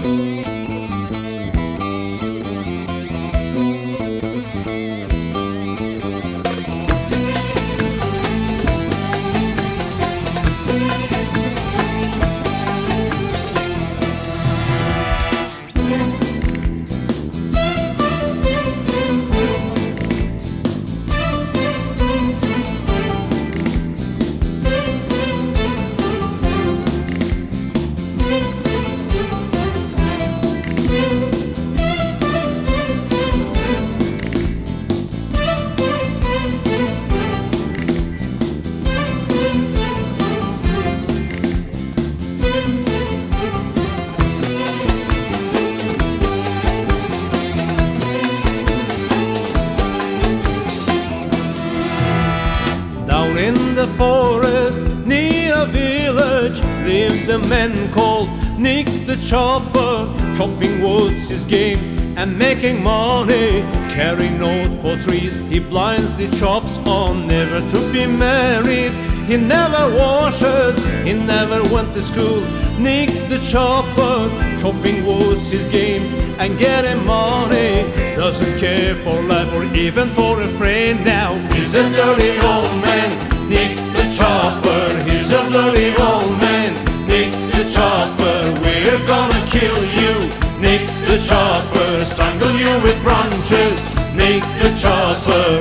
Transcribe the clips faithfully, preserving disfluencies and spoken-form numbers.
In the forest near a village lived a man called Nick the Chopper. Chopping wood's his game and making money, carrying note for trees he blindly chops on. Never to be married, he never washes, he never went to school. Nick the Chopper, chopping wood's his game and getting money, doesn't care for life or even for a friend. Now he's a dirty old man, Nick the Chopper. He's a dirty old man, Nick the Chopper. We're gonna kill you, Nick the Chopper. Strangle you with branches, Nick the Chopper.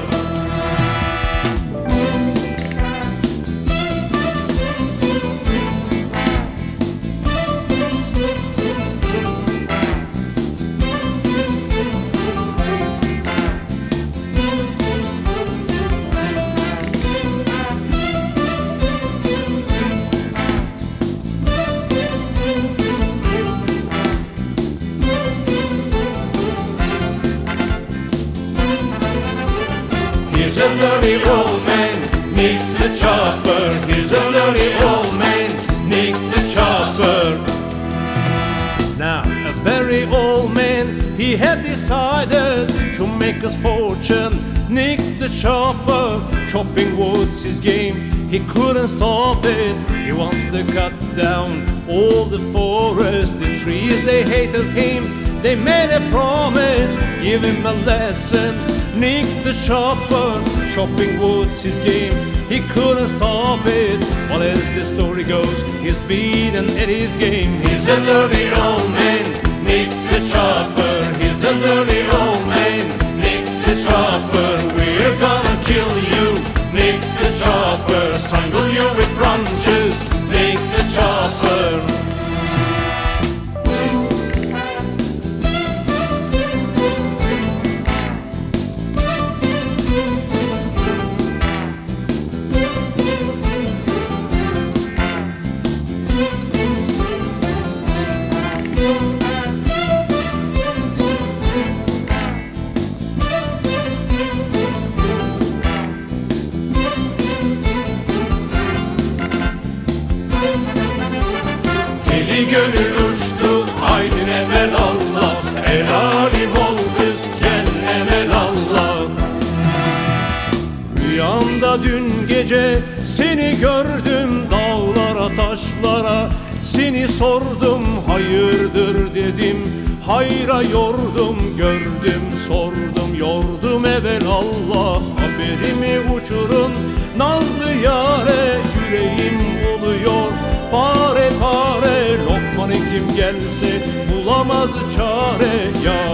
He's a dirty old man, Nick the Chopper. He's a dirty old man, Nick the Chopper. Now, a very old man, he had decided to make his fortune. Nick the Chopper, chopping wood's his game. He couldn't stop it, he wants to cut down all the forest. The trees, they hated him, they made a promise, give him a lesson. Nick the Chopper, chopping wood's his game. He couldn't stop it, but as the story goes, he's beaten at his game. He's a dirty old man, Nick the Chopper. He's a dirty old man, Nick the Chopper. We're gonna kill you, Nick the Chopper. Strangle you with branches, Nick the Chopper. Eli gönül uçtu, haydi evvel Allah. El alim ol kız, gel evvel Allah. Rüyamda dün gece seni gördüm, dağlara taşlara seni sordum. Hayırdır dedim, hayra yordum, gördüm sordum, yordum evvel Allah. Haberimi uçurun nazlı yare, yüreğim oluyor pare pare. Lokman hekim gelse bulamaz çare ya.